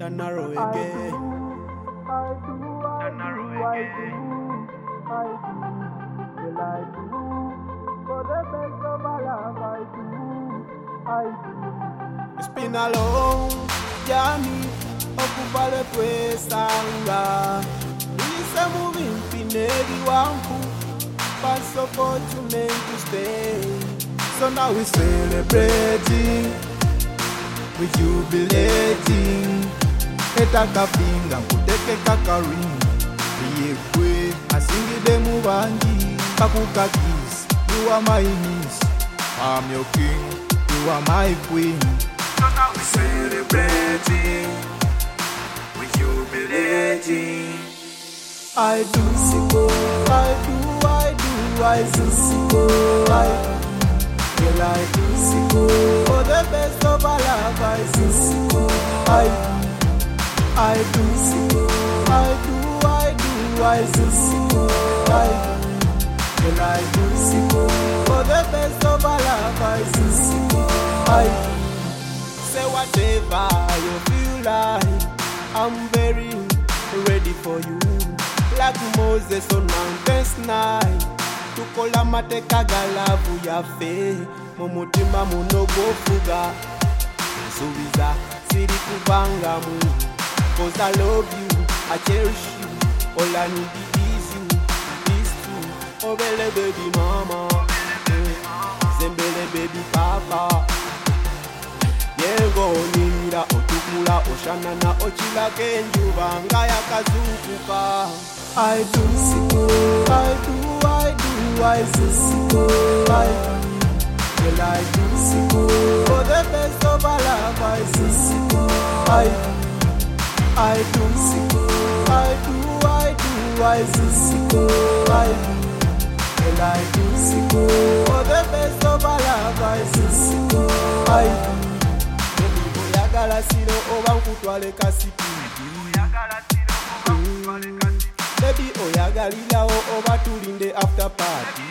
Danaro again. For the best of my life, I do. It's been a long journey, okupa le twesanga. It's a moving pinedi wampu, but so fortunate to stay. So now we're celebrating, we're jubilating. Etaka finga, kuteke kakaring. Yekwe, asingide mubangi, kakuka kiss. You are my niece, I'm your king. You are my queen. So now we're celebrating, we're jubilating. I do, I do, I do, I do, Girl, I do, for the best of our life, I do, I do, I do, I do, I do, Girl, I do, for the best of our life, I do, I do. Say whatever you feel like, I'm very ready for you. Like Moses on Mount Sinai, tukola mateka galavu ya fe, mumutima munogo fuga, subiza siri kubanga mu. 'Cause I love you, I cherish you, all I need is you, is true. Oh bele baby mama, zembele baby papa. Yengo nira otukula oshanana ochila kenjuba ngaya kazukuka. I do, I do, I do, I do, Girl, I do, for the best of our life, I do, I do, I do, I do, I do, Girl, I do, for the best of our life, I do, I do. Oyagala siro oba nkutwale kasipidi. Baby oyagalila oba tulinde after party.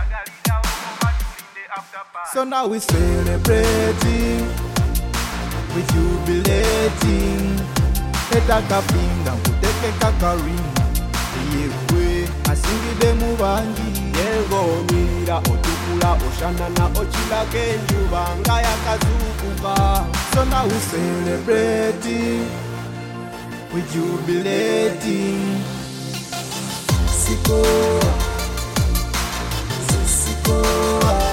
So now we're celebrating, we're jubilating. Etaka finga kuteke kakaring. Yekwe asingide mubangi. Yengo nira otukula oshanana ochila kenjuba ngaya kazukuka. So now we're celebrating, we're jubilating. Siko,